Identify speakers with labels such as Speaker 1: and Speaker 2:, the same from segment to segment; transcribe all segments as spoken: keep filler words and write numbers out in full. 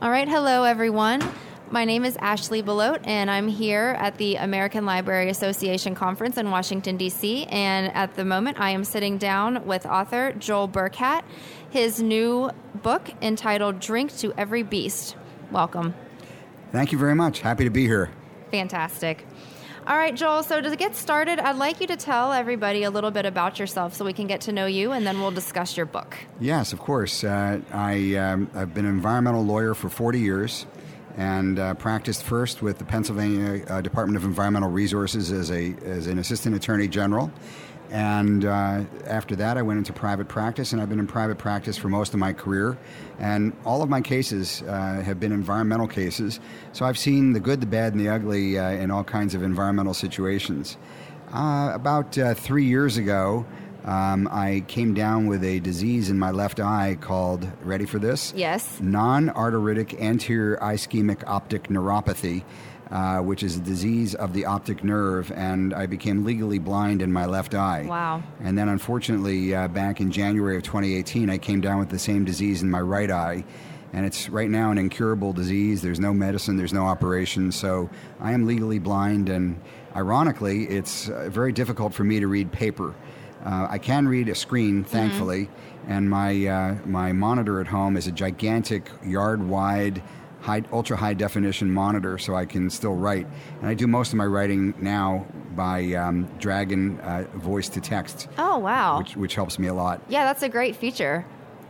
Speaker 1: All right. Hello, everyone. My name is Ashley Belote, and I'm here at the American Library Association Conference in Washington, D C, and at the moment I am sitting down with author Joel Burkhat. His new book entitled Drink to Every Beast. Welcome.
Speaker 2: Thank you very much. Happy to be here.
Speaker 1: Fantastic. All right, Joel, so to get started, I'd like you to tell everybody a little bit about yourself so we can get to know you, and then we'll discuss your book.
Speaker 2: Yes, of course. Uh, I, um, I've been an environmental lawyer for forty years and uh, practiced first with the Pennsylvania uh, Department of Environmental Resources as, a, as an assistant attorney general. And uh, after that, I went into private practice, and I've been in private practice for most of my career. And all of my cases uh, have been environmental cases. So I've seen the good, the bad, and the ugly uh, in all kinds of environmental situations. Uh, about uh, three years ago, um, I came down with a disease in my left eye called, ready for this?
Speaker 1: Yes.
Speaker 2: Non-arteritic anterior ischemic optic neuropathy. Uh, which is a disease of the optic nerve, and I became legally blind in my left eye.
Speaker 1: Wow.
Speaker 2: And then unfortunately, uh, back in January of twenty eighteen, I came down with the same disease in my right eye, and it's right now an incurable disease. There's no medicine, there's no operation, so I am legally blind, and ironically, it's uh, very difficult for me to read paper. Uh, I can read a screen, thankfully, mm-hmm. and my, uh, my monitor at home is a gigantic, yard-wide, High, ultra-high definition monitor, so I can still write. And I do most of my writing now by um, Dragon uh, voice to text.
Speaker 1: Oh, wow.
Speaker 2: Which, which helps me a lot.
Speaker 1: Yeah, that's a great feature.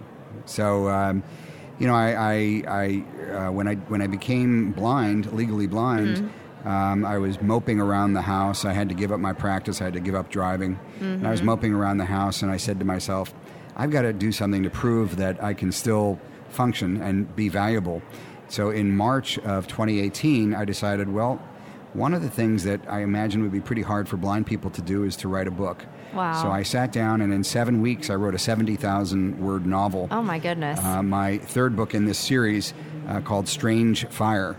Speaker 2: So, um, you know, I, I, I uh, when I when I became blind, legally blind, mm-hmm. um, I was moping around the house. I had to give up my practice. I had to give up driving. Mm-hmm. And I was moping around the house, and I said to myself, I've got to do something to prove that I can still function and be valuable. So in March of twenty eighteen, I decided, well, one of the things that I imagine would be pretty hard for blind people to do is to write a book.
Speaker 1: Wow.
Speaker 2: So I sat down, and in seven weeks, I wrote a seventy thousand word novel.
Speaker 1: Oh, my goodness.
Speaker 2: Uh, my third book in this series uh, called Strange Fire.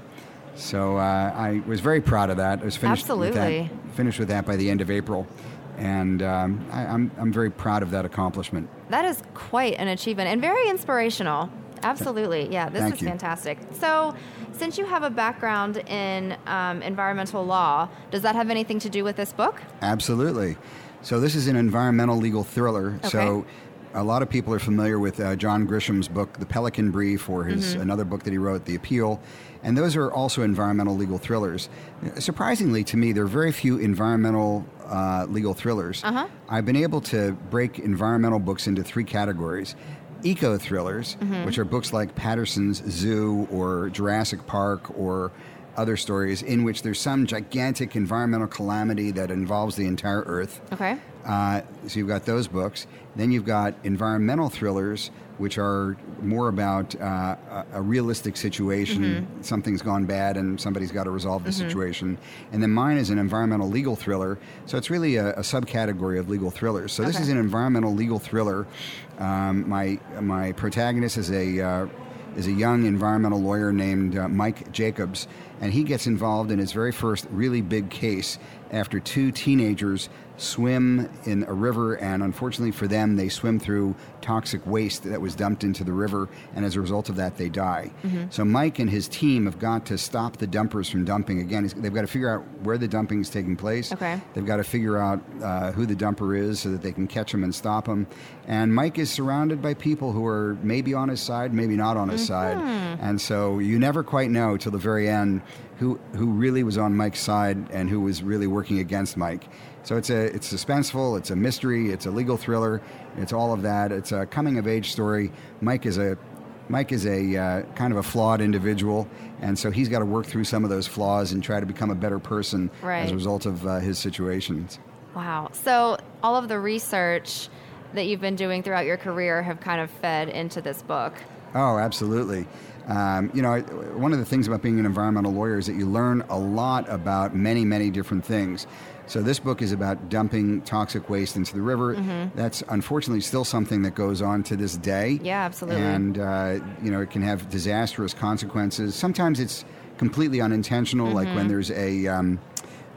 Speaker 2: So uh, I was very proud of that. I was finished
Speaker 1: Absolutely.
Speaker 2: with that, finished with that by the end of April. And um, I, I'm, I'm very proud of that accomplishment.
Speaker 1: That is quite an achievement and very inspirational. Absolutely. Yeah, this
Speaker 2: Thank
Speaker 1: is
Speaker 2: you.
Speaker 1: fantastic. So since you have a background in um, environmental law, does that have anything to do with this book?
Speaker 2: Absolutely. So this is an environmental legal thriller.
Speaker 1: Okay.
Speaker 2: So a lot of people are familiar with uh, John Grisham's book, The Pelican Brief, or his
Speaker 1: mm-hmm.
Speaker 2: another book that he wrote, The Appeal. And those are also environmental legal thrillers. Surprisingly to me, there are very few environmental uh, legal thrillers.
Speaker 1: Uh-huh.
Speaker 2: I've been able to break environmental books into three categories. Eco-thrillers, mm-hmm. which are books like Patterson's Zoo or Jurassic Park or other stories in which there's some gigantic environmental calamity that involves the entire Earth.
Speaker 1: Okay.
Speaker 2: Uh, so you've got those books. Then you've got environmental thrillers, which are more about uh, a, a realistic situation. Mm-hmm. Something's gone bad and somebody's got to resolve the mm-hmm. situation. And then mine is an environmental legal thriller. So it's really a, a subcategory of legal thrillers. So this
Speaker 1: okay.
Speaker 2: is an environmental legal thriller. Um, my my protagonist is a uh, is a young environmental lawyer named uh, Mike Jacobs, and he gets involved in his very first really big case after two teenagers swim in a river, and unfortunately for them, they swim through toxic waste that was dumped into the river, and as a result of that, they die. Mm-hmm. So Mike and his team have got to stop the dumpers from dumping. Again, they've got to figure out where the dumping is taking place.
Speaker 1: Okay.
Speaker 2: They've got to figure out uh, who the dumper is so that they can catch him and stop him. And Mike is surrounded by people who are maybe on his side, maybe not on his mm-hmm. side. And so you never quite know till the very end who who really was on Mike's side and who was really working against Mike. So it's a it's suspenseful, it's a mystery, it's a legal thriller, it's all of that. It's a coming of age story. Mike is a Mike is a uh, kind of a flawed individual, and so he's got to work through some of those flaws and try to become a better person
Speaker 1: right.
Speaker 2: as a result of uh, his situations.
Speaker 1: Wow. So all of the research that you've been doing throughout your career have kind of fed into this book.
Speaker 2: Oh, absolutely. Um, you know, one of the things about being an environmental lawyer is that you learn a lot about many, many different things. So this book is about dumping toxic waste into the river. Mm-hmm. That's unfortunately still something that goes on to this day.
Speaker 1: Yeah, absolutely.
Speaker 2: And, uh, you know, it can have disastrous consequences. Sometimes it's completely unintentional, mm-hmm. like when there's a... Um,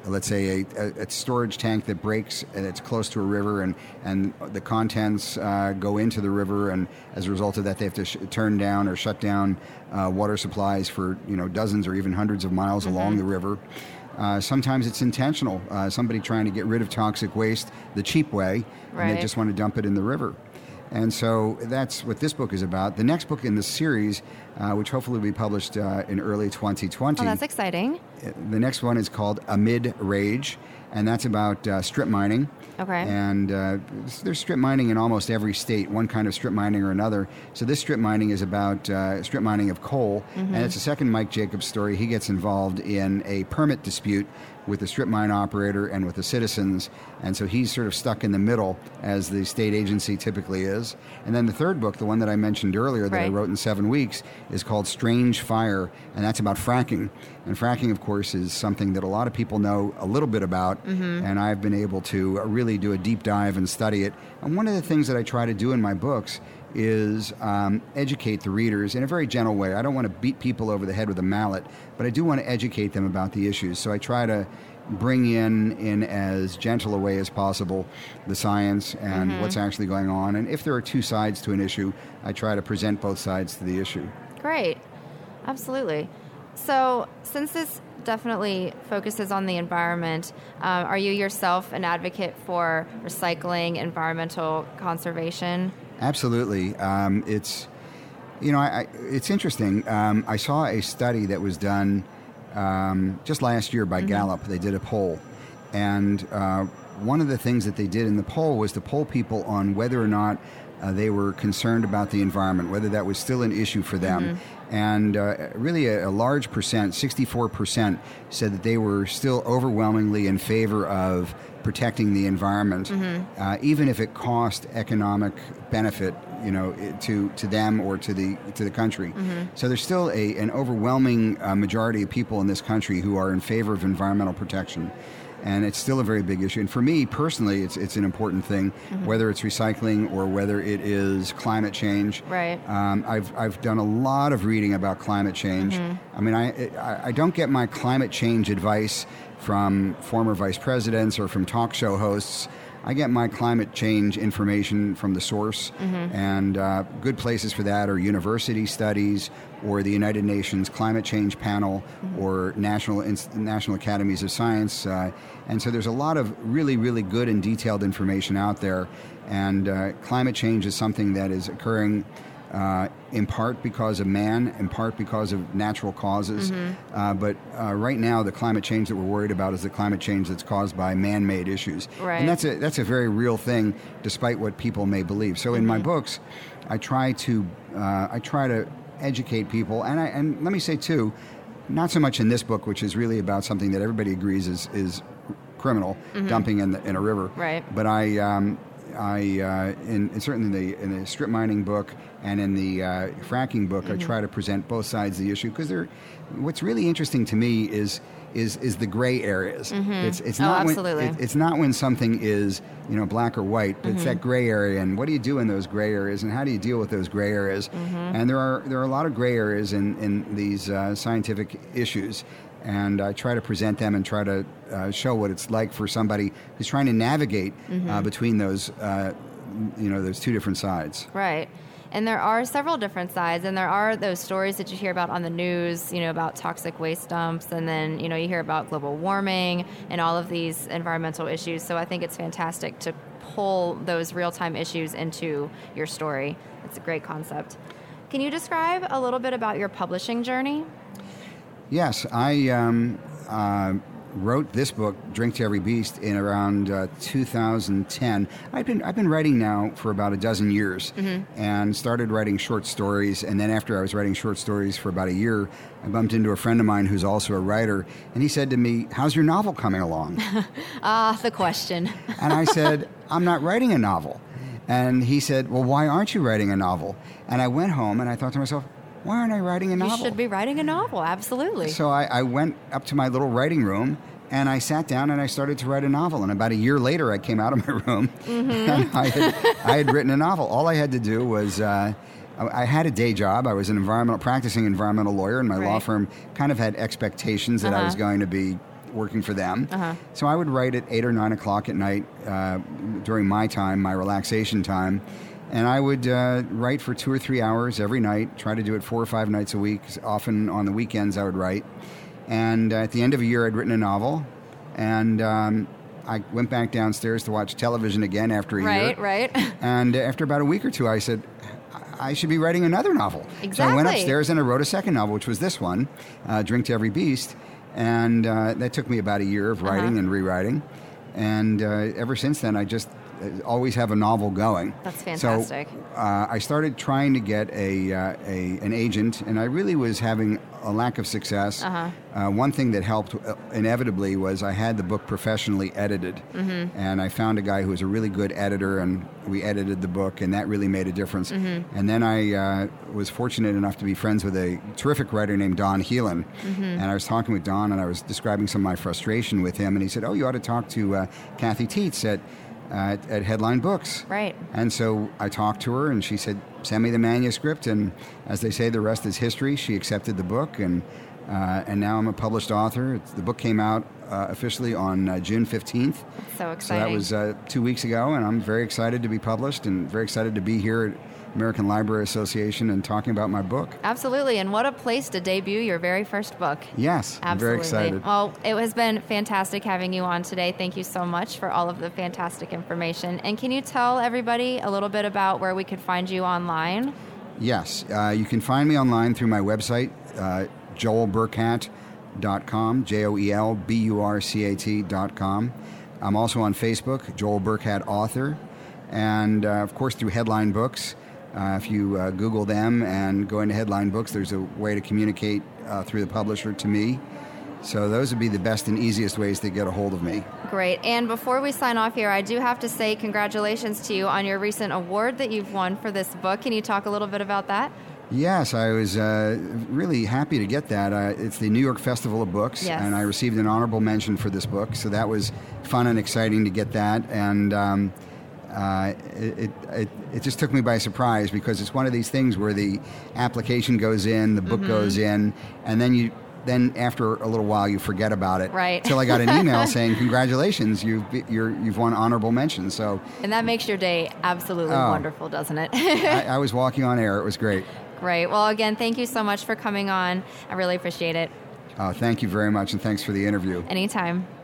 Speaker 2: let's say, a, a, a storage tank that breaks and it's close to a river, and, and the contents uh, go into the river, and as a result of that, they have to sh- turn down or shut down uh, water supplies for, you know, dozens or even hundreds of miles mm-hmm. along the river. Uh, sometimes it's intentional. Uh, somebody trying to get rid of toxic waste the cheap way,
Speaker 1: right.
Speaker 2: and they just want to dump it in the river. And so that's what this book is about. The next book in the series, uh, which hopefully will be published uh, in early twenty twenty.
Speaker 1: Oh, that's exciting.
Speaker 2: The next one is called Amid Rage, and that's about uh, strip mining.
Speaker 1: Okay.
Speaker 2: And uh, there's strip mining in almost every state, one kind of strip mining or another. So this strip mining is about uh, strip mining of coal, mm-hmm. and it's a second Mike Jacobs story. He gets involved in a permit dispute with the strip mine operator and with the citizens, and so he's sort of stuck in the middle, as the state agency typically is. And then the third book, the one that I mentioned earlier that
Speaker 1: right.
Speaker 2: I wrote in seven weeks, is called Strange Fire, and that's about fracking. And fracking, of course, is something that a lot of people know a little bit about, mm-hmm. and I've been able to really do a deep dive and study it. And one of the things that I try to do in my books is um, educate the readers in a very gentle way. I don't want to beat people over the head with a mallet, but I do want to educate them about the issues. So I try to bring in, in as gentle a way as possible, the science and mm-hmm. what's actually going on. And if there are two sides to an issue, I try to present both sides to the issue.
Speaker 1: Great. Absolutely. So since this definitely focuses on the environment, um, are you yourself an advocate for recycling, environmental conservation?
Speaker 2: Absolutely. Um, it's, you know, I, I, it's interesting. Um, I saw a study that was done um, just last year by mm-hmm. Gallup. They did a poll. And uh, one of the things that they did in the poll was to poll people on whether or not uh, they were concerned about the environment, whether that was still an issue for them. Mm-hmm. And uh, really a, a large percent, sixty-four percent, said that they were still overwhelmingly in favor of protecting the environment, mm-hmm. uh, even if it cost economic benefit, you know, to to them or to the to the country. Mm-hmm. So there's still a an overwhelming uh, majority of people in this country who are in favor of environmental protection. And it's still a very big issue. And for me personally, it's it's an important thing, mm-hmm. whether it's recycling or whether it is climate change.
Speaker 1: Right.
Speaker 2: Um, I've I've done a lot of reading about climate change. Mm-hmm. I mean, I, I I don't get my climate change advice from former vice presidents or from talk show hosts. I get my climate change information from the source, mm-hmm. and uh, good places for that are university studies or the United Nations Climate Change Panel mm-hmm. or National Inst- National Academies of Science. Uh, and so there's a lot of really, really good and detailed information out there. And uh, climate change is something that is occurring Uh, in part because of man, in part because of natural causes. Mm-hmm. Uh, but uh, right now, the climate change that we're worried about is the climate change that's caused by man-made issues.
Speaker 1: Right.
Speaker 2: And that's a that's a very real thing, despite what people may believe. So in mm-hmm. my books, I try to uh, I try to educate people, and I and let me say too, not so much in this book, which is really about something that everybody agrees is is criminal, mm-hmm. dumping in the, in a river.
Speaker 1: Right.
Speaker 2: But I. Um, I, uh, in, in certainly in the, in the strip mining book and in the uh, fracking book, mm-hmm. I try to present both sides of the issue because they're. What's really interesting to me is is is the gray areas. Mm-hmm. It's it's
Speaker 1: oh,
Speaker 2: not
Speaker 1: absolutely.
Speaker 2: when it, it's not when something is you know black or white, but mm-hmm. it's that gray area. And what do you do in those gray areas, and how do you deal with those gray areas? Mm-hmm. And there are there are a lot of gray areas in in these uh, scientific issues. And I try to present them and try to uh, show what it's like for somebody who's trying to navigate mm-hmm. uh, between those, uh, you know, those two different sides.
Speaker 1: Right. And there are several different sides, and there are those stories that you hear about on the news, you know, about toxic waste dumps, and then, you know, you hear about global warming and all of these environmental issues. So I think it's fantastic to pull those real-time issues into your story. It's a great concept. Can you describe a little bit about your publishing journey?
Speaker 2: Yes, I um, uh, wrote this book, Drink to Every Beast, in around uh, two thousand ten. I've been I've been writing now for about a dozen years, mm-hmm. and started writing short stories. And then after I was writing short stories for about a year, I bumped into a friend of mine who's also a writer, and he said to me, "How's your novel coming along?"
Speaker 1: Ah, the question.
Speaker 2: And I said, "I'm not writing a novel." And he said, "Well, why aren't you writing a novel?" And I went home and I thought to myself, why aren't I writing a novel?
Speaker 1: You should be writing a novel, absolutely.
Speaker 2: So I, I went up to my little writing room, and I sat down and I started to write a novel. And about a year later, I came out of my room, mm-hmm. and I had, I had written a novel. All I had to do was, uh, I, I had a day job. I was an environmental, practicing environmental lawyer, and my
Speaker 1: right.
Speaker 2: law firm kind of had expectations that uh-huh. I was going to be working for them.
Speaker 1: Uh-huh.
Speaker 2: So I would write at eight or nine o'clock at night uh, during my time, my relaxation time. And I would uh, write for two or three hours every night, try to do it four or five nights a week. Often on the weekends I would write. And uh, at the end of a year, I'd written a novel. And um, I went back downstairs to watch television again after a
Speaker 1: right,
Speaker 2: year.
Speaker 1: Right, right.
Speaker 2: And after about a week or two, I said, I should be writing another novel.
Speaker 1: Exactly.
Speaker 2: So I went upstairs and I wrote a second novel, which was this one, uh, Drink to Every Beast. And uh, that took me about a year of writing
Speaker 1: uh-huh.
Speaker 2: and rewriting. And uh, ever since then, I just always have a novel going.
Speaker 1: That's fantastic.
Speaker 2: So uh, I started trying to get a, uh, a an agent, and I really was having a lack of success.
Speaker 1: Uh-huh.
Speaker 2: Uh, one thing that helped uh, inevitably was I had the book professionally edited,
Speaker 1: mm-hmm.
Speaker 2: and I found a guy who was a really good editor, and we edited the book, and that really made a difference.
Speaker 1: Mm-hmm.
Speaker 2: And then I uh, was fortunate enough to be friends with a terrific writer named Don Heelan,
Speaker 1: mm-hmm.
Speaker 2: and I was talking with Don, and I was describing some of my frustration with him, and he said, "Oh, you ought to talk to uh, Kathy Tietz at." Uh, at Headline Books."
Speaker 1: Right.
Speaker 2: And so I talked to her, and she said, "Send me the manuscript." And as they say, the rest is history. She accepted the book, and uh, and now I'm a published author. It's, the book came out uh, officially on uh, June fifteenth.
Speaker 1: So exciting.
Speaker 2: So that was uh, two weeks ago, and I'm very excited to be published and very excited to be here at American Library Association and talking about my book.
Speaker 1: Absolutely, and what a place to debut your very first book.
Speaker 2: Yes,
Speaker 1: absolutely.
Speaker 2: I'm very excited.
Speaker 1: Well, it has been fantastic having you on today. Thank you so much for all of the fantastic information. And can you tell everybody a little bit about where we could find you online?
Speaker 2: Yes, uh, you can find me online through my website, uh, joel burkhat dot com, J O E L B U R C A T dot com. I'm also on Facebook, Joel Burkhat Author, and uh, of course through Headline Books. Uh, if you uh, Google them and go into Headline Books, there's a way to communicate uh, through the publisher to me. So those would be the best and easiest ways to get a hold of me.
Speaker 1: Great. And before we sign off here, I do have to say congratulations to you on your recent award that you've won for this book. Can you talk a little bit about that?
Speaker 2: Yes, I was uh, really happy to get that. Uh, it's the New York Festival of Books,
Speaker 1: yes.
Speaker 2: and I received an honorable mention for this book. So that was fun and exciting to get that. And um, Uh, it, it it just took me by surprise because it's one of these things where the application goes in, the book
Speaker 1: mm-hmm.
Speaker 2: goes in, and then you then after a little while you forget about it.
Speaker 1: Right.
Speaker 2: Till I got an email saying congratulations, you've you're, you've won honorable mention. So
Speaker 1: and that makes your day absolutely
Speaker 2: oh,
Speaker 1: wonderful, doesn't it?
Speaker 2: I, I was walking on air. It was great.
Speaker 1: Great. Well, again, thank you so much for coming on. I really appreciate it.
Speaker 2: Uh, thank you very much, and thanks for the interview.
Speaker 1: Anytime.